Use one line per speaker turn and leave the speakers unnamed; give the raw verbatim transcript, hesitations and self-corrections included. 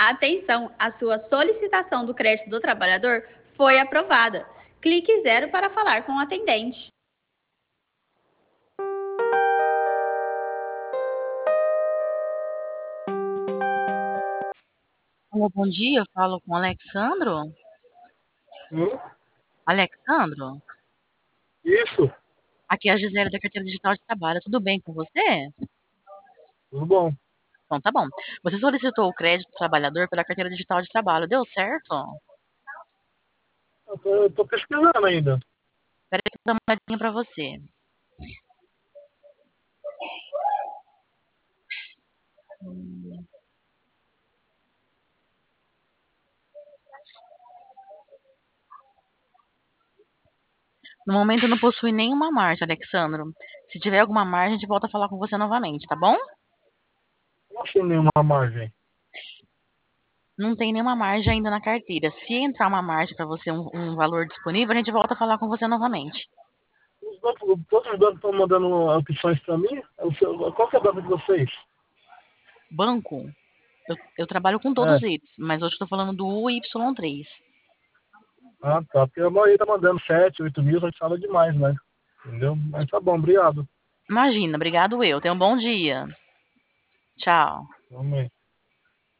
Atenção, a sua solicitação do crédito do trabalhador foi aprovada. Clique zero para falar com o atendente.
Alô, bom dia, eu falo com o Alexandro.
Hum?
Alexandro,
Isso,
aqui é a Gisele da Carteira Digital de Trabalho. Tudo bem com você?
tudo bom.
Então tá bom. Você solicitou o crédito do trabalhador pela Carteira Digital de Trabalho. Deu certo?
Eu tô, eu tô pesquisando ainda.
Espera aí que eu vou dar uma olhadinha pra você. Hum, No momento não possui nenhuma margem, Alexandro. Se tiver alguma margem, a gente volta a falar com você novamente, tá bom?
Não achei nenhuma margem.
Não tem nenhuma margem ainda na carteira. Se entrar uma margem pra você, um, um valor disponível, a gente volta a falar com você novamente.
Os bancos, todos os bancos estão mandando opções para mim. O seu- Qual que é a banca de vocês?
Banco, eu, eu trabalho com
É.
todos eles, mas hoje eu tô falando do U Y três.
Ah, tá. Porque a maioria tá mandando sete, oito mil, a gente fala demais, né? Entendeu? Mas tá bom, obrigado.
Imagina, obrigado eu. Tenha um bom dia. Tchau.
Vamos aí.